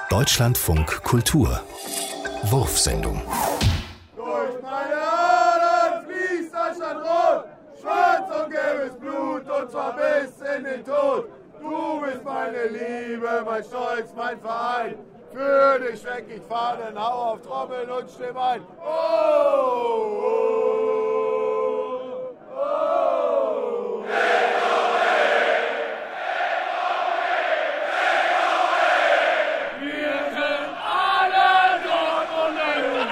Deutschlandfunk Kultur Wurfsendung. Durch meine Adern fließt Deutschland rot, schwarz und gelbes Blut und zwar bis in den Tod. Du bist meine Liebe, mein Stolz, mein Verein. Für dich schwenk ich Fahnen, hau auf Trommeln und stimm ein. Oh, oh, oh. Wir sind alle Dortmunder.